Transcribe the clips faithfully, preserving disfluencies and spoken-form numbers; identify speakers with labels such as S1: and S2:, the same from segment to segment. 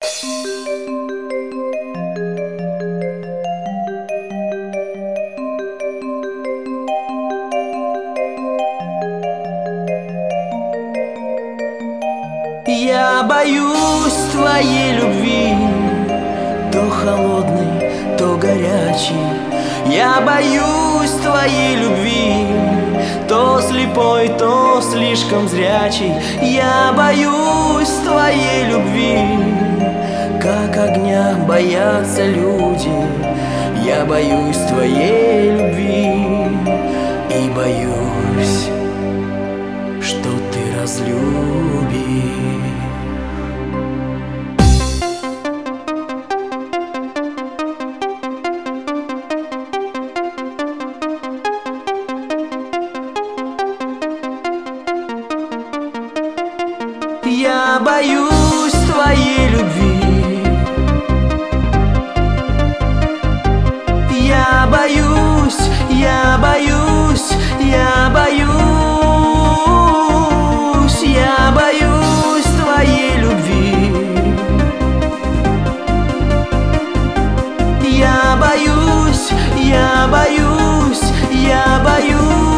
S1: Я боюсь твоей любви, то холодной, то горячей. Я боюсь твоей любви, то слепой, то слишком зрячей. Я боюсь твоей любви, как огня боятся люди. Я боюсь твоей любви и боюсь, что ты разлюбишь. Я боюсь твоей любви. Я боюсь, я боюсь, я боюсь, я боюсь твоей любви. Я боюсь, я боюсь, я боюсь.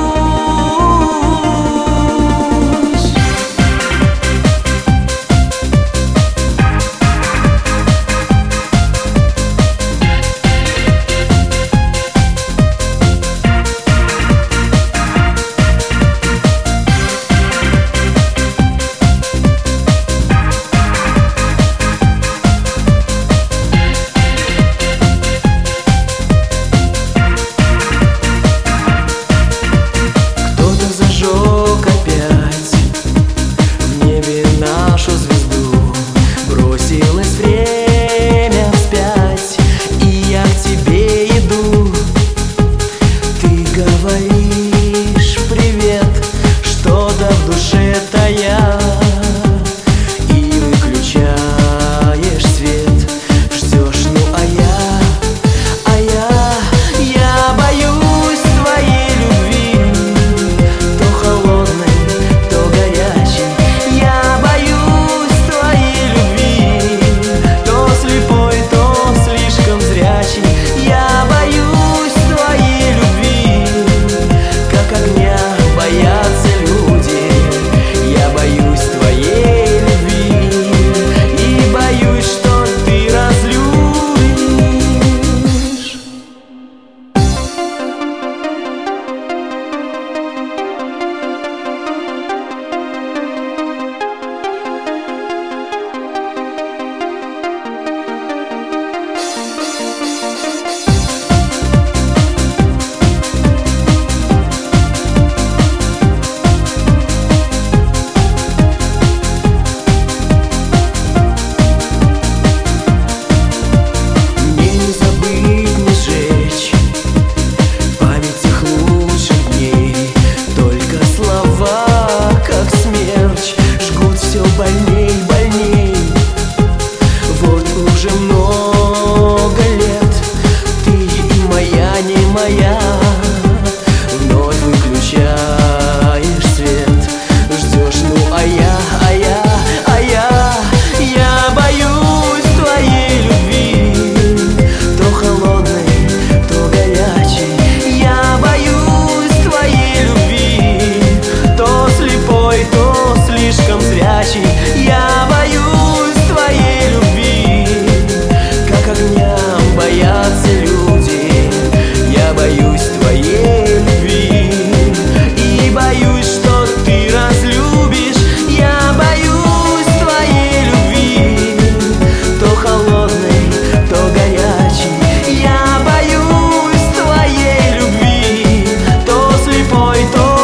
S1: Говоришь привет, что-то в душе тая, и выключаешь свет, ждешь, ну а я, а я, я боюсь твоей любви, то холодной, то горячей. Я боюсь твоей любви, то слепой, то слишком зрячей. Я боюсь твоей любви, как огня боятся люди. Я боюсь твоей любви и боюсь, что ты разлюбишь. Больней, больней, вот уже много лет ты и моя, не моя. Вновь выключаешь свет, ждешь, ну а я, а я, а я, я боюсь твоей любви, то холодной, то горячей. Я боюсь твоей любви, то слепой, то слишком зрячий. Я боюсь твоей любви, как огням боятся люди. Я боюсь твоей любви и боюсь, что ты разлюбишь. Я боюсь твоей любви, то холодной, то горячей. Я боюсь твоей любви, то слепой, то